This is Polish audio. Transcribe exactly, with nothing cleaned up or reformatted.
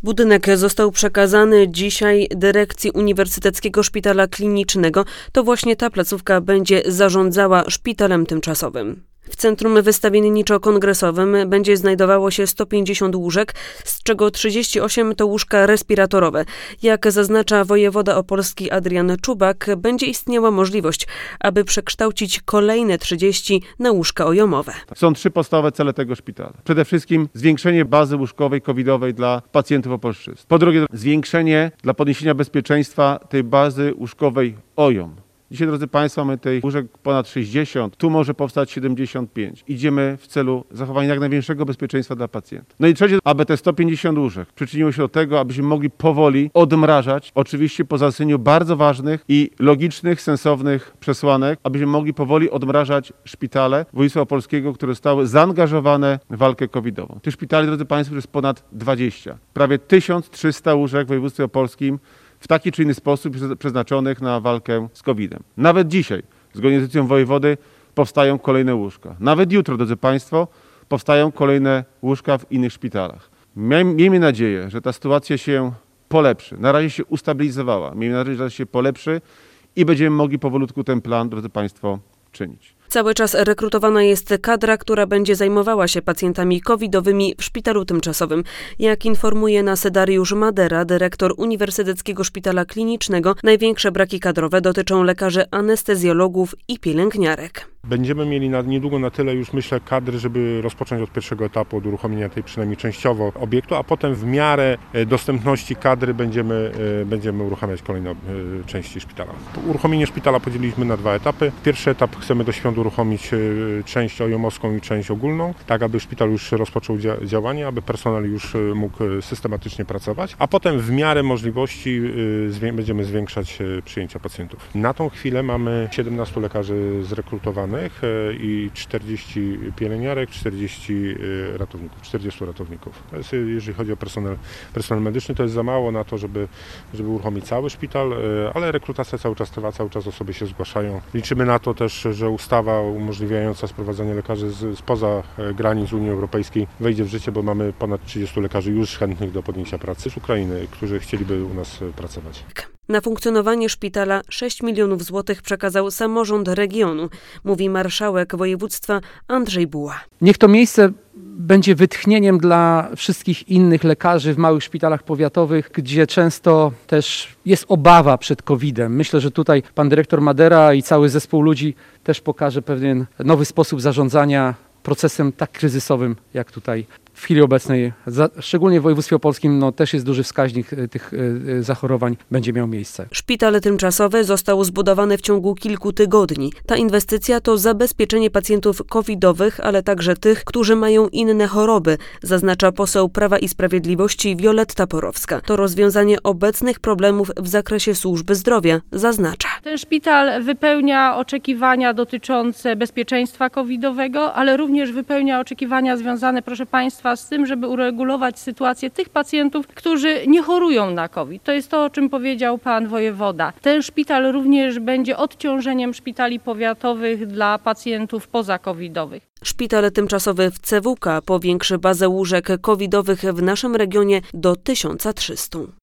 Budynek został przekazany dzisiaj dyrekcji Uniwersyteckiego Szpitala Klinicznego. To właśnie ta placówka będzie zarządzała szpitalem tymczasowym. W centrum wystawienniczo-kongresowym będzie znajdowało się sto pięćdziesiąt łóżek, z czego trzydzieści osiem to łóżka respiratorowe. Jak zaznacza wojewoda opolski Adrian Czubak, będzie istniała możliwość, aby przekształcić kolejne trzydzieści na łóżka ojomowe. Są trzy podstawowe cele tego szpitala. Przede wszystkim zwiększenie bazy łóżkowej covidowej dla pacjentów opolszczyzny. Po drugie, zwiększenie dla podniesienia bezpieczeństwa tej bazy łóżkowej O J O M. Dzisiaj, drodzy Państwo, mamy tych łóżek ponad sześćdziesiąt, tu może powstać siedemdziesiąt pięć. Idziemy w celu zachowania jak największego bezpieczeństwa dla pacjentów. No i trzecie, aby te sto pięćdziesiąt łóżek przyczyniło się do tego, abyśmy mogli powoli odmrażać, oczywiście po zastosowanie bardzo ważnych i logicznych, sensownych przesłanek, abyśmy mogli powoli odmrażać szpitale województwa opolskiego, które zostały zaangażowane w walkę covidową. Tych szpitali, drodzy Państwo, jest ponad dwadzieścia. Prawie tysiąc trzysta łóżek w województwie opolskim w taki czy inny sposób przeznaczonych na walkę z kowidem. Nawet dzisiaj, zgodnie z decyzją wojewody, powstają kolejne łóżka. Nawet jutro, drodzy Państwo, powstają kolejne łóżka w innych szpitalach. Miejmy nadzieję, że ta sytuacja się polepszy. Na razie się ustabilizowała. Miejmy nadzieję, że się polepszy i będziemy mogli powolutku ten plan, drodzy Państwo, czynić. Cały czas rekrutowana jest kadra, która będzie zajmowała się pacjentami covidowymi w szpitalu tymczasowym. Jak informuje nas Dariusz Madera, dyrektor Uniwersyteckiego Szpitala Klinicznego, największe braki kadrowe dotyczą lekarzy anestezjologów i pielęgniarek. Będziemy mieli na, niedługo na tyle już, myślę, kadry, żeby rozpocząć od pierwszego etapu, od uruchomienia tej przynajmniej częściowo obiektu, a potem w miarę dostępności kadry będziemy, będziemy uruchamiać kolejne części szpitala. Uruchomienie szpitala podzieliliśmy na dwa etapy. Pierwszy etap chcemy do świąt uruchomić część ojomowską i część ogólną, tak aby szpital już rozpoczął dzia- działanie, aby personel już mógł systematycznie pracować, a potem w miarę możliwości zwię- będziemy zwiększać przyjęcia pacjentów. Na tą chwilę mamy siedemnastu lekarzy zrekrutowanych i czterdzieści pielęgniarek, czterdzieści ratowników, czterdziestu ratowników. To jest, jeżeli chodzi o personel, personel medyczny, to jest za mało na to, żeby, żeby uruchomić cały szpital, ale rekrutacja cały czas trwa, cały czas osoby się zgłaszają. Liczymy na to też, że ustawa umożliwiająca sprowadzanie lekarzy z, spoza granic Unii Europejskiej wejdzie w życie, bo mamy ponad trzydziestu lekarzy już chętnych do podjęcia pracy z Ukrainy, którzy chcieliby u nas pracować. Na funkcjonowanie szpitala sześć milionów złotych przekazał samorząd regionu, mówi marszałek województwa Andrzej Buła. Niech to miejsce będzie wytchnieniem dla wszystkich innych lekarzy w małych szpitalach powiatowych, gdzie często też jest obawa przed kowidem. Myślę, że tutaj pan dyrektor Madera i cały zespół ludzi też pokaże pewien nowy sposób zarządzania procesem tak kryzysowym, jak tutaj w chwili obecnej, za, szczególnie w województwie opolskim, no, też jest duży wskaźnik tych y, zachorowań, będzie miał miejsce. Szpital tymczasowy został zbudowany w ciągu kilku tygodni. Ta inwestycja to zabezpieczenie pacjentów covidowych, ale także tych, którzy mają inne choroby, zaznacza poseł Prawa i Sprawiedliwości Wioletta Porowska. To rozwiązanie obecnych problemów w zakresie służby zdrowia, zaznacza. Ten szpital wypełnia oczekiwania dotyczące bezpieczeństwa covidowego, ale również wypełnia oczekiwania związane, proszę Państwa, z tym, żeby uregulować sytuację tych pacjentów, którzy nie chorują na COVID. To jest to, o czym powiedział pan wojewoda. Ten szpital również będzie odciążeniem szpitali powiatowych dla pacjentów pozacovidowych. Szpital tymczasowy w C W K powiększy bazę łóżek covidowych w naszym regionie do tysiąc trzysta.